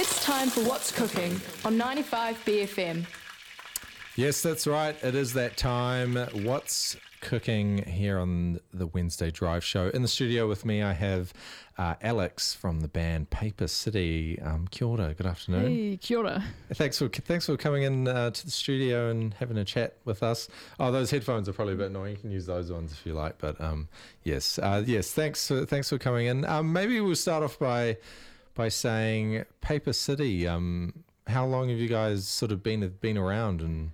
It's time for What's Cooking on 95 BFM. Yes, that's right. It is that time. What's cooking here on the Wednesday Drive Show? In the studio with me, I have Alex from the band Paper City. Kia ora, good afternoon. Hey, kia ora. Thanks for coming in to the studio and having a chat with us. Oh, those headphones are probably a bit annoying. You can use those ones if you like. But yes. Thanks for coming in. Maybe we'll start off by saying Paper City. How long have you guys sort of been around? And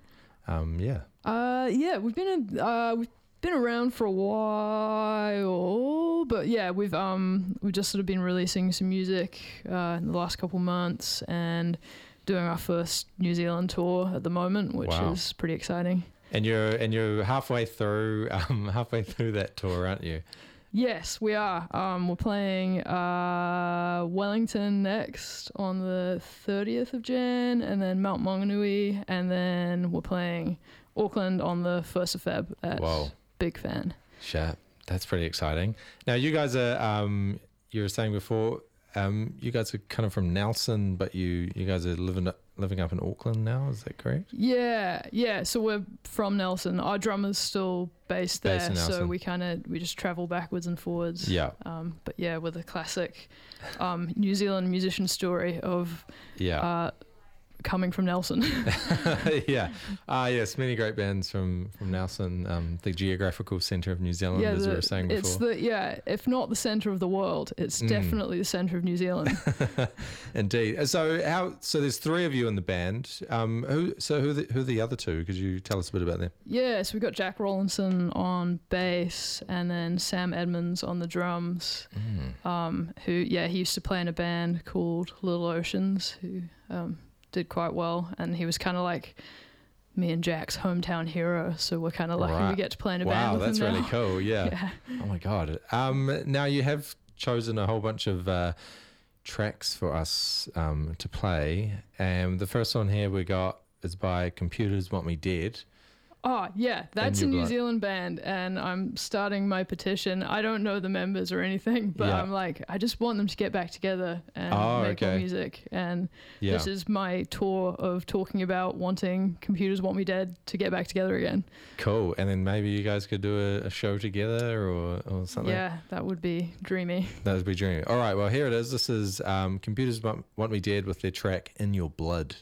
we've been around for a while, but yeah, we've just sort of been releasing some music in the last couple months and doing our first New Zealand tour at the moment, which is pretty exciting. And you're halfway through that tour, aren't you? Yes, we are. We're playing Wellington next on the 30th of Jan, and then Mount Maunganui, and then we're playing Auckland on the 1st of Feb at Big Fan. Sure. That's pretty exciting. Now, you guys are, you were saying before, you guys are kind of from Nelson, but you guys are living up in Auckland now, is that correct? Yeah. So we're from Nelson. Our drummer's still based there, so we just travel backwards and forwards. Yeah. But yeah, with a classic New Zealand musician story of coming from Nelson. Yes, many great bands from Nelson, the geographical centre of New Zealand, as we were saying before. If not the centre of the world, it's definitely the centre of New Zealand. Indeed. So there's three of you in the band. Who are the other two? Could you tell us a bit about them? Yeah, so we've got Jack Rawlinson on bass and then Sam Edmonds on the drums. He used to play in a band called Little Oceans, who did quite well, and he was kind of like me and Jack's hometown hero, so we're kind of lucky we get to play in a band with him now. Wow, that's really cool. Yeah. Oh my god. Now you have chosen a whole bunch of tracks for us to play, and the first one here we got is by Computers Want Me Dead. Oh, yeah, that's a New Zealand band, and I'm starting my petition. I don't know the members or anything, but I'm like, I just want them to get back together and make more music. And this is my tour of talking about wanting Computers Want Me Dead to get back together again. Cool. And then maybe you guys could do a show together or something. Yeah, that would be dreamy. That would be dreamy. All right, well, here it is. This is Computers Want Me Dead with their track In Your Blood.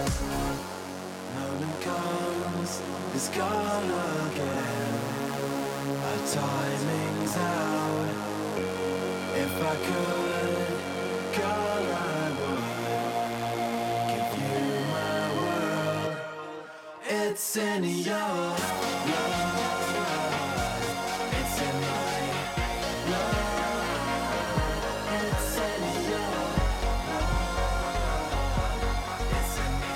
is gone again. Our timing's out. If I could, girl, I would give you my world. It's in your blood. It's in my blood. It's in your blood. It's in my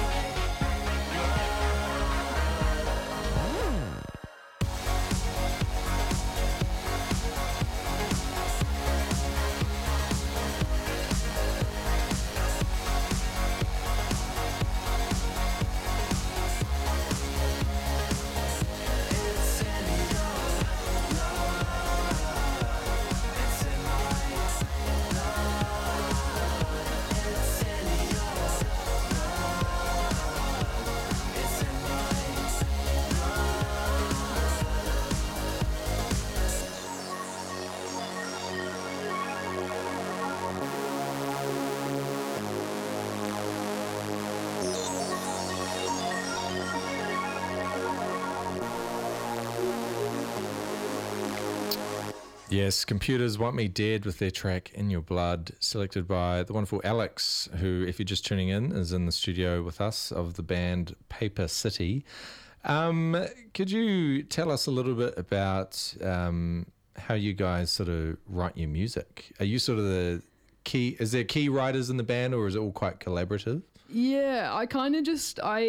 Yes, Computers Want Me Dead with their track In Your Blood, selected by the wonderful Alex, who, if you're just tuning in, is in the studio with us of the band Paper City. Could you tell us a little bit about how you guys sort of write your music? Are you sort of the key, is there key writers in the band, or is it all quite collaborative? Yeah, I kind of just, I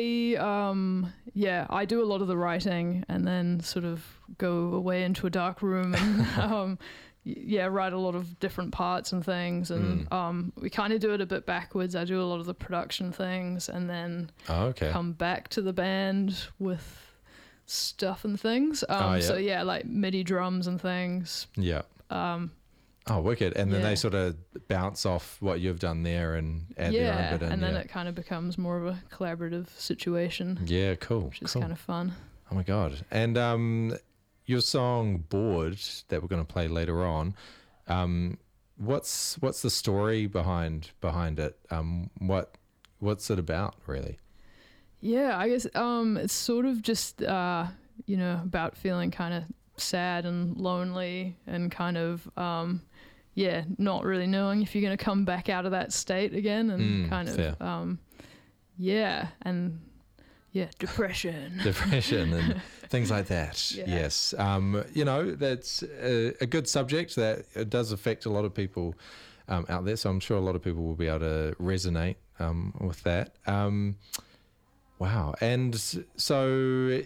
do a lot of the writing and then sort of go away into a dark room and, write a lot of different parts and things. And we kind of do it a bit backwards. I do a lot of the production things and then come back to the band with stuff and things. So yeah, like MIDI drums and things. Yeah. Oh, wicked. And then Yeah. they sort of bounce off what you've done there and add their own bit in. And then it kind of becomes more of a collaborative situation. Yeah, cool. Which is cool. kind of fun. Oh my God. And your song Bored that we're going to play later on, what's the story behind it? What's it about really? Yeah, I guess it's sort of just about feeling kind of sad and lonely and kind of not really knowing if you're going to come back out of that state again and kind of depression and things like that. Yeah. Yes. That's a good subject that it does affect a lot of people out there, so I'm sure a lot of people will be able to resonate with that. Wow. And so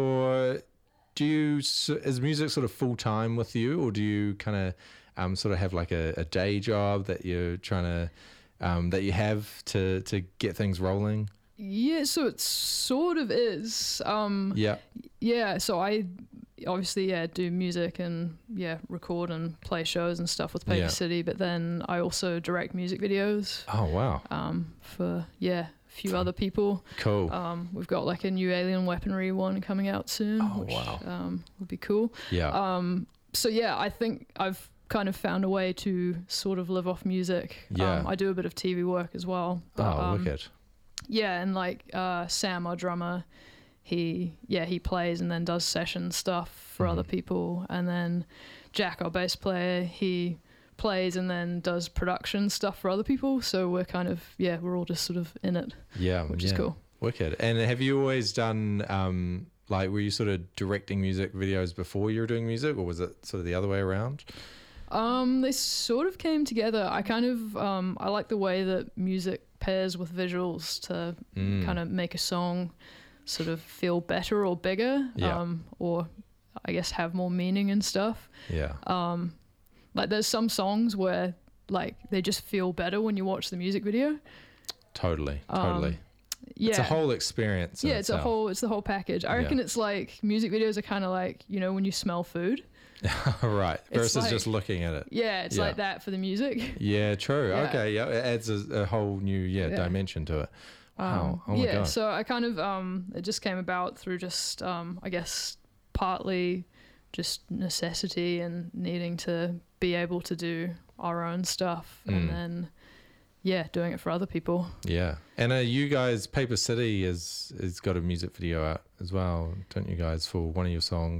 is music sort of full time with you, or do you kind of sort of have like a day job that you're trying to that you have to get things rolling? Yeah, so it sort of is. Yeah, so I obviously do music and record and play shows and stuff with Paper City, but then I also direct music videos. Oh wow. For a few other people. Cool. We've got like a new Alien Weaponry one coming out soon, which would be cool. Yeah. So yeah, I think I've kind of found a way to sort of live off music. Yeah. I do a bit of TV work as well. But, wicked. Yeah, and like Sam, our drummer, he plays and then does session stuff for other people, and then Jack, our bass player, he plays and then does production stuff for other people. So we're kind of we're all just sort of in it. Yeah, which is cool. Wicked. And have you always done were you sort of directing music videos before you were doing music, or was it sort of the other way around? They sort of came together. I kind of I like the way that music pairs with visuals to kind of make a song sort of feel better or bigger, or I guess have more meaning and stuff. Like there's some songs where like they just feel better when you watch the music video. Totally. It's a whole experience. It's the whole package. I reckon it's like music videos are kind of like, when you smell food. Right. Versus just looking at it. Yeah, it's like that for the music. Yeah, true. Yeah. Okay, yeah. It adds a whole new dimension to it. Wow. Oh my God. So I kind of it just came about through just I guess partly just necessity and needing to be able to do our own stuff and then doing it for other people. Yeah. And you guys, Paper City has got a music video out as well, don't you guys, for one of your songs?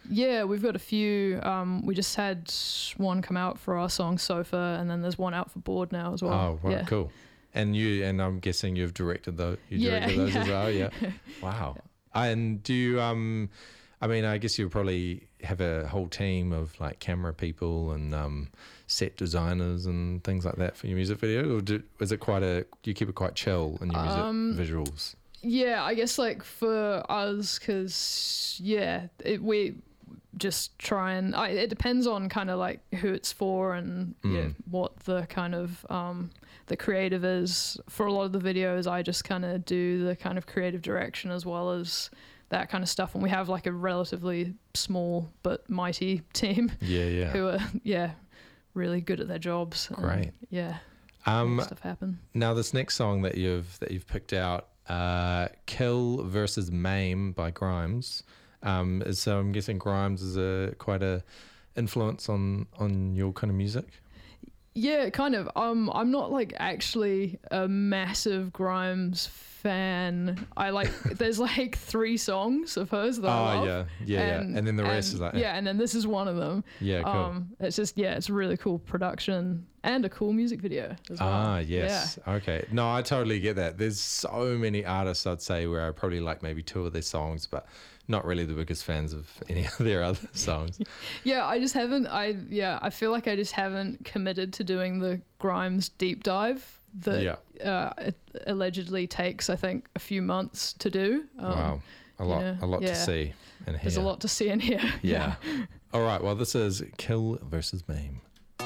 Yeah, we've got a few. We just had one come out for our song Sofa, and then there's one out for Board now as well. Oh, right, yeah. cool. And I'm guessing you've directed those. Yeah, Directed those as yeah. well. Yeah. Wow. And do you I mean, I guess you probably have a whole team of like camera people and set designers and things like that for your music video, or is it do you keep it quite chill in your music visuals? Yeah, I guess like for us, because we just try and it depends on kind of like who it's for and what the kind of the creative is. For a lot of the videos, I just kind of do the kind of creative direction as well as that kind of stuff, and we have like a relatively small but mighty team Yeah. who are really good at their jobs. Great. And, make stuff happen. Now this next song that you've picked out, Kill versus Maim by Grimes, so I'm guessing Grimes is quite a influence on your kind of music. Yeah, kind of. I'm not like actually a massive Grimes fan. There's like 3 songs of hers that I love. Yeah. And then the rest is like and then this is one of them. Yeah, cool. It's just it's really cool production and a cool music video as well. Yes. Yeah. Okay. No, I totally get that. There's so many artists I'd say where I probably like maybe 2 of their songs, but not really the biggest fans of any of their other songs. Yeah, I just haven't. I feel like I just haven't committed to doing the Grimes deep dive that it allegedly takes, I think, a few months to do. Wow, a lot to see and hear. There's a lot to see and hear. Yeah. All right. Well, this is Kill versus Maim.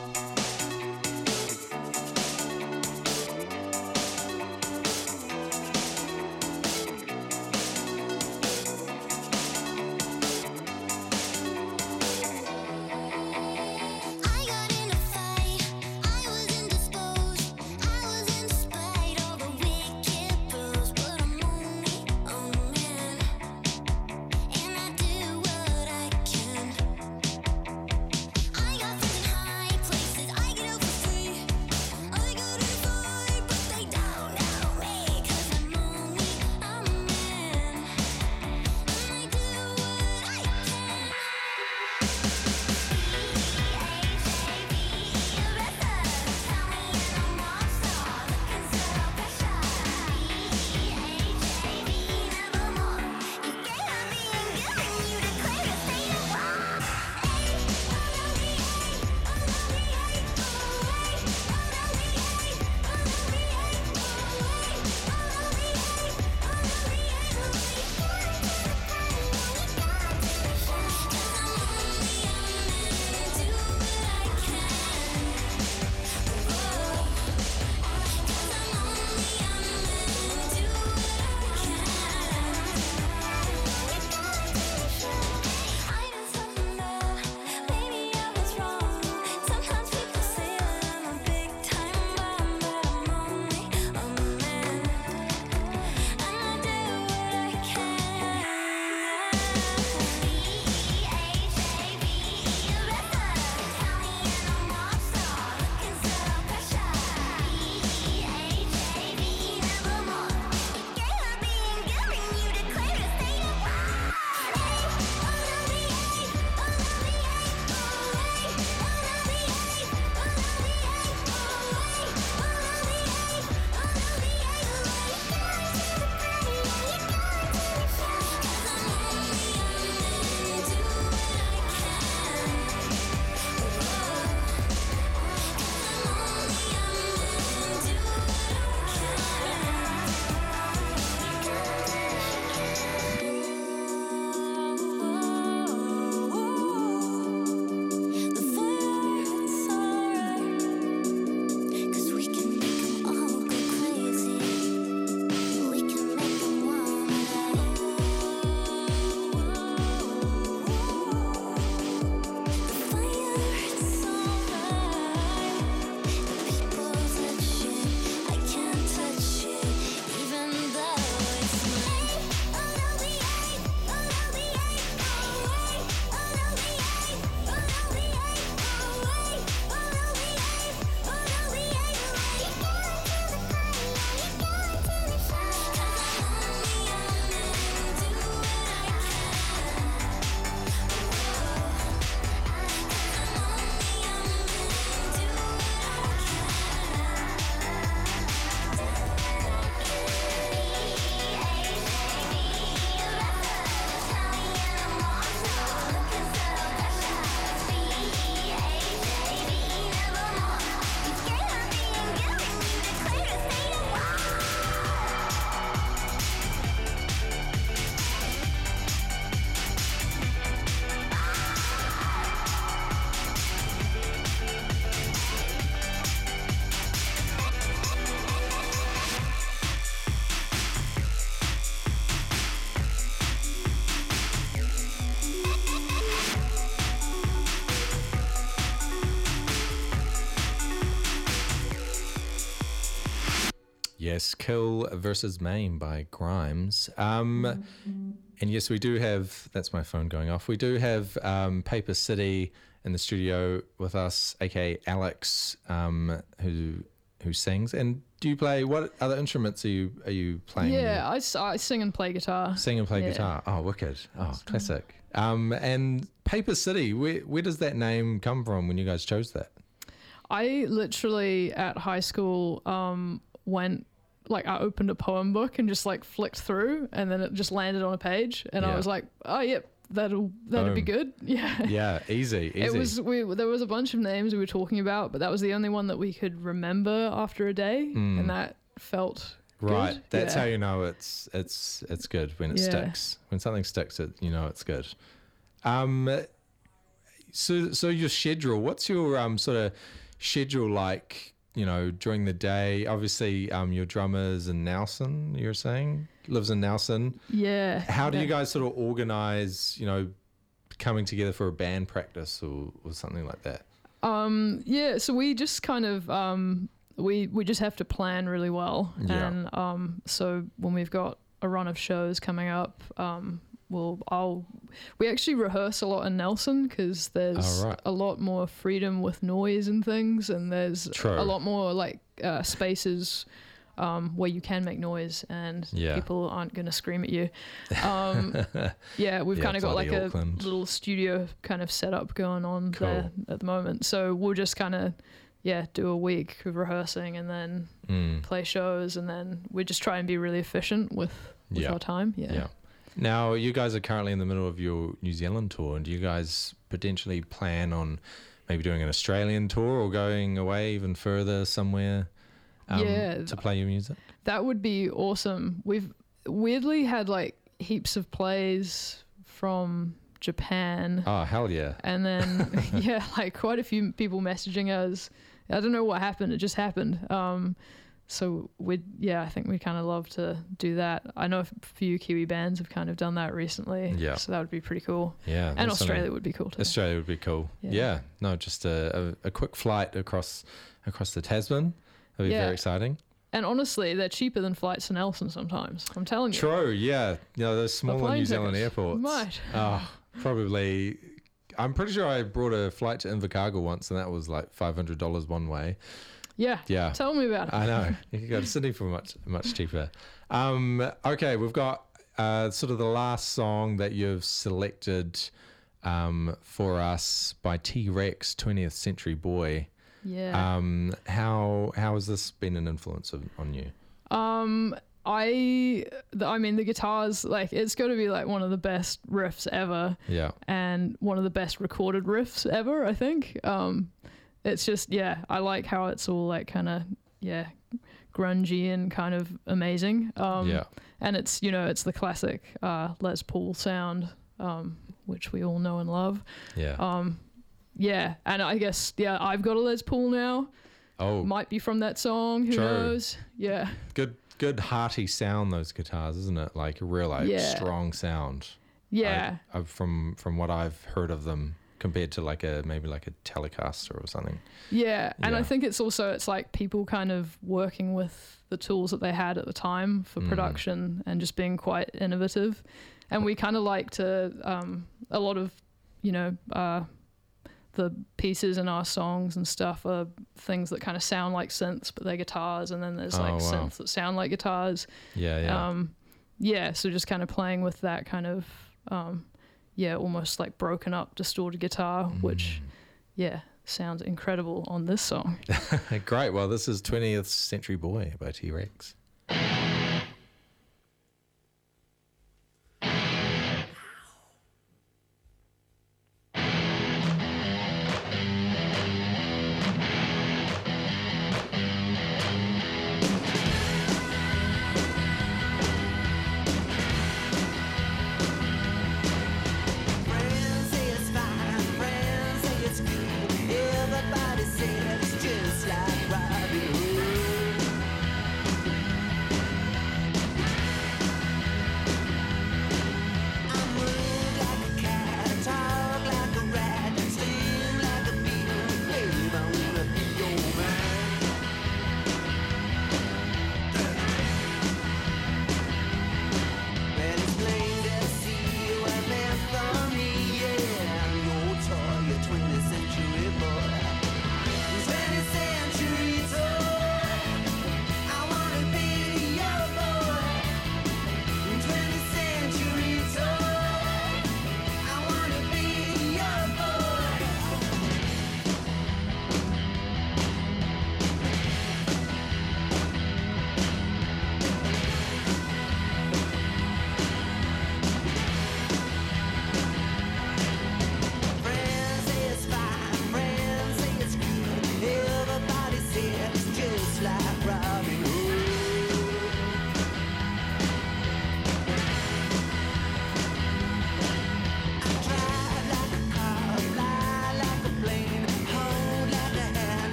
I got in a fight, I was indisposed, I was in spite of the wicked bulls, but I'm only a man, and I do what I can. I got fucking high. Yes, Kill versus Maim by Grimes. And yes, we do have, that's my phone going off, we do have Paper City in the studio with us, aka Alex, who sings. And do you play, what other instruments are you playing? Yeah, I sing and play guitar. Sing and play Yeah. guitar. Oh, wicked. Oh, classic. And Paper City, where does that name come from when you guys chose that? I literally at high school I opened a poem book and just like flicked through, and then it just landed on a page, and I Yeah. was like, oh yep, that'd be Boom. good. Yeah. Yeah, easy. It was there was a bunch of names we were talking about, but that was the only one that we could remember after a day, and that felt Right, good. that's Yeah. how you know it's good when it Yeah. sticks. When something sticks, you know it's good. So your schedule. What's your sort of schedule like? You know, during the day. Obviously, your drummer's in Nelson. You're saying lives in Nelson. Yeah. How do you Yeah. guys sort of organize? You know, coming together for a band practice or something like that. Yeah, so we just kind of we just have to plan really well, Yeah. and so when we've got a run of shows coming up, we actually rehearse a lot in Nelson because there's Oh, right. a lot more freedom with noise and things, and there's True. a lot more like spaces where you can make noise and Yeah. people aren't going to scream at you. Yeah, we've Yeah, kind of got like bloody a Auckland. little studio kind of setup going on Cool. there at the moment. So we'll just kind of, do a week of rehearsing and then play shows, and then we just try and be really efficient with Yeah. our time. Yeah. Now, you guys are currently in the middle of your New Zealand tour, and do you guys potentially plan on maybe doing an Australian tour or going away even further somewhere Yeah. to play your music? That would be awesome. We've weirdly had like heaps of plays from Japan. Oh, hell yeah. And then, like quite a few people messaging us. I don't know what happened. It just happened. So I think we'd kind of love to do that. I know a few Kiwi bands have kind of done that recently. Yeah. So that would be pretty cool. Yeah. And that's Australia something- would be cool too. Australia would be cool. Yeah. Yeah. No, just a quick flight across the Tasman. That'd be Yeah. very exciting. And honestly, they're cheaper than flights to Nelson sometimes. I'm telling you. True, yeah. You know, those smaller plane New Zealand tickets. airports. Right. Oh, probably. I'm pretty sure I brought a flight to Invercargill once, and that was like $500 one way. Yeah. Yeah. Tell me about it. I know. You can go to Sydney for much cheaper. Okay, we've got sort of the last song that you've selected for us by T-Rex, 20th Century Boy. Yeah. How has this been an influence on you? I mean, the guitars, like, it's got to be like one of the best riffs ever, Yeah. and one of the best recorded riffs ever, I think. It's just, I like how it's all like kind of, grungy and kind of amazing. Yeah. And it's, it's the classic Les Paul sound, which we all know and love. Yeah. And I guess, I've got a Les Paul now. Oh, Might be from that song, who True. knows? Yeah. good hearty sound, those guitars, isn't it? Like a real strong sound. Yeah. From what I've heard of them, compared to maybe like a Telecaster or something. Yeah, and I Yeah. think it's like people kind of working with the tools that they had at the time for production and just being quite innovative. And we kind of like to, a lot of, the pieces in our songs and stuff are things that kind of sound like synths, but they're guitars, and then there's like wow. synths that sound like guitars. Yeah. So just kind of playing with that kind of, almost like broken up, distorted guitar, which, sounds incredible on this song. Great. Well, this is 20th Century Boy by T-Rex. Friends say it's fine, friends say it's cool. Everybody says it's just like Robin Hood.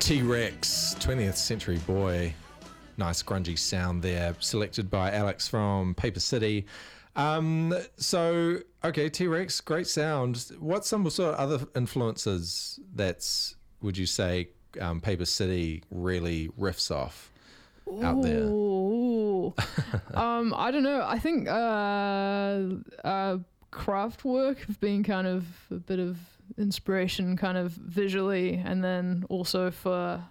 T-Rex, 20th Century Boy. Nice grungy sound there, selected by Alex from Paper City. Okay, T-Rex, great sound. What's some sort of other influences that's, would you say, Paper City really riffs off out there? Ooh. I don't know. I think Kraftwerk have been kind of a bit of inspiration kind of visually, and then also for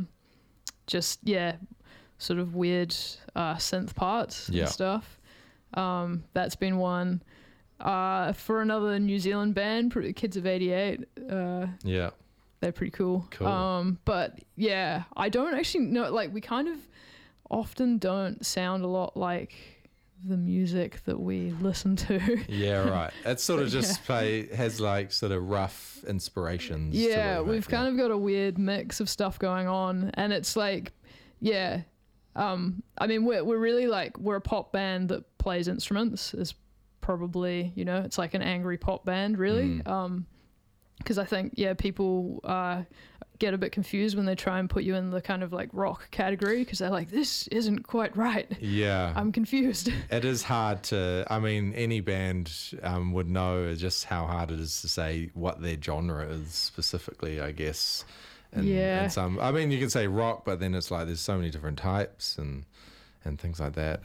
just sort of weird synth parts and stuff. That's been one. For another New Zealand band, Kids of 88. They're pretty cool. But yeah, I don't actually know, like, we kind of often don't sound a lot like the music that we listen to. Yeah, right. It's sort of just has like sort of rough inspirations. Yeah, we've kind of got a weird mix of stuff going on, and it's like, I mean, we're really like, we're a pop band that plays instruments. Is probably, you know, it's like an angry pop band, really. Because I think people get a bit confused when they try and put you in the kind of like rock category, because they're like, this isn't quite right. Yeah, I'm confused. It is hard to, I mean, any band would know just how hard it is to say what their genre is specifically, I guess. And some, I mean, you can say rock, but then it's like there's so many different types and things like that.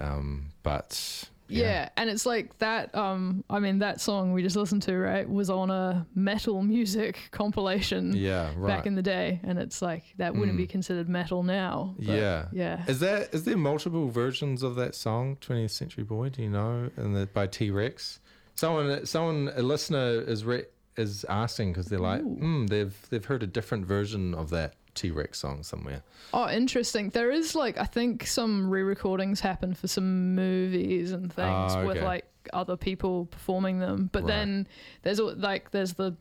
Yeah, and it's like that, I mean, that song we just listened to, right, was on a metal music compilation back in the day, and it's like, that wouldn't be considered metal now. But yeah. Is there multiple versions of that song, 20th Century Boy, do you know, by T-Rex? Someone, a listener is asking, because they're like, they've heard a different version of that T-Rex song somewhere. Oh, interesting. There is, like, I think some re-recordings happen for some movies and things with like other people performing them, but then there's the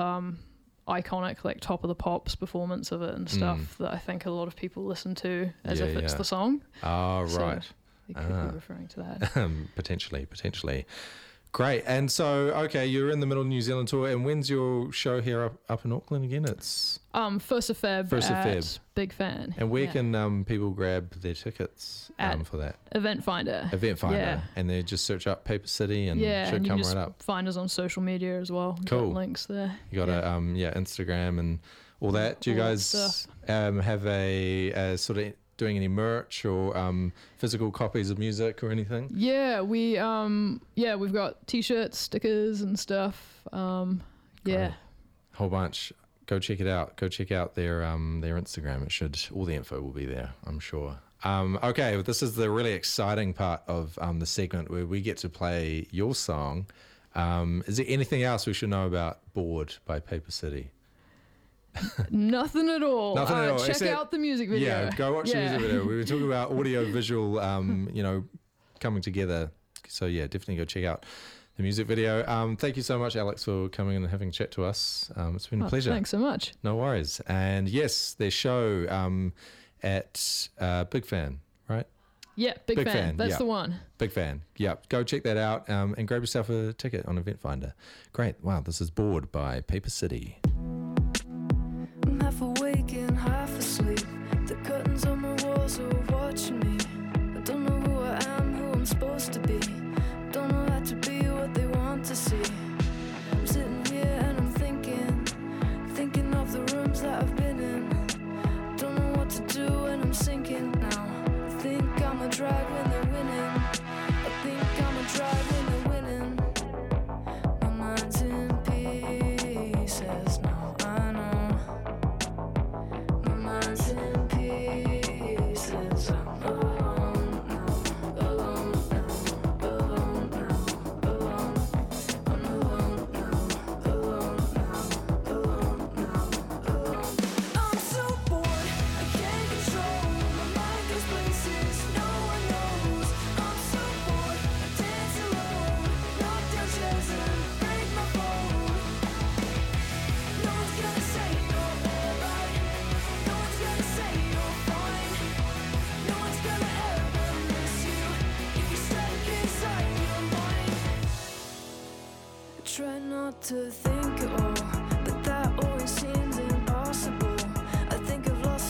iconic like Top of the Pops performance of it and stuff that I think a lot of people listen to as if it's the song. Right. So they could be referring to that. Potentially. Great. And so, okay, you're in the middle of New Zealand tour, and when's your show here up in Auckland again? It's 1st of Feb. Big Fan. And where can people grab their tickets for that? Event Finder. And they just search up Paper City and should and come you right up. Find us on social media as well. We've got links there. You got Instagram and all that. Do you guys have a sort of doing any merch or physical copies of music or anything? Yeah, we've got t-shirts, stickers and stuff. Whole bunch. Go check it out. Go check out their Instagram. All the info will be there, I'm sure. Okay, this is the really exciting part of the segment where we get to play your song. Is there anything else we should know about Bored by Paper City? Nothing at all. Check out the music video. Yeah, go watch the music video. We were talking about audio visual, coming together. So yeah, definitely go check out the music video. Thank you so much, Alex, for coming in and having a chat to us. It's been a pleasure. Thanks so much. No worries. And yes, their show at Big Fan, right? Yeah, Big Fan. That's the one. Big Fan. Yeah, go check that out and grab yourself a ticket on Event Finder. Great. Wow, this is Bored by Paper City. I'm half awake and half asleep. The curtains on my walls are watching me. I don't know who I am, who I'm supposed to be. Don't know how to be what they want to see. I'm sitting here and I'm thinking of the rooms that I've been in. Don't know what to do and I'm sinking now. I think I'm a drag when they're winning. I think I'm a drag when they're winning. My mind's in pieces now. Try not to think at all, but that always seems impossible. I think I've lost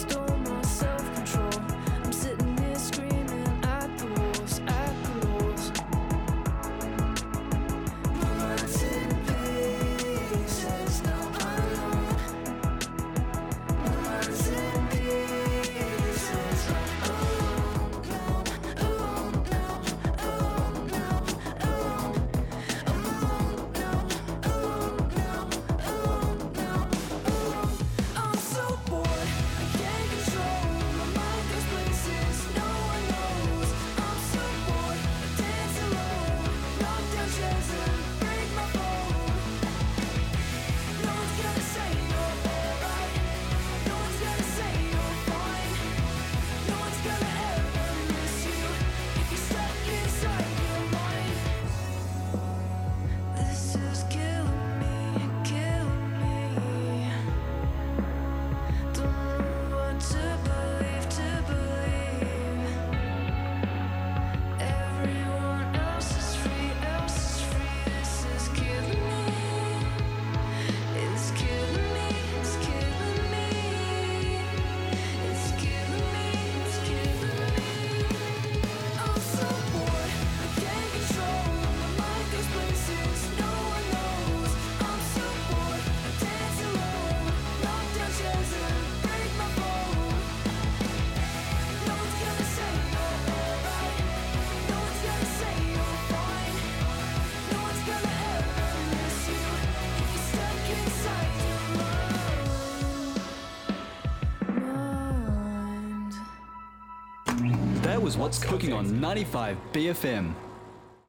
was What's Cooking on 95 BFM.